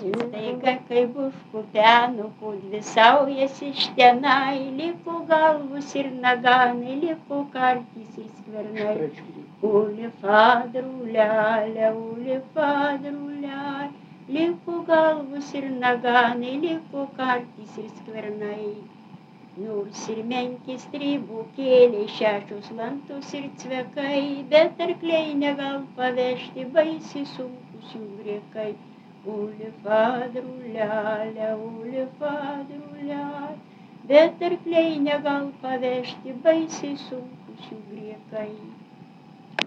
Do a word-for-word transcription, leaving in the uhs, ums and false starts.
Staiga, kai užkupeno, podvisaujasi štenai, liko galvus ir naganai, liko kartys ir skvernai. Ulifadrulelė, ulifadrulelė, liko galvus ir naganai, liko kartys ir skvernai. Nors ir menkis trybukėliai, šešios lantos ir cvekai, bet arkliai negal pavežti, baisiai sunkus jų griekai. Ulifadrulelė, ulifadrulelė, bet arkliai negal pavežti, baisiai sunkus jų griekai.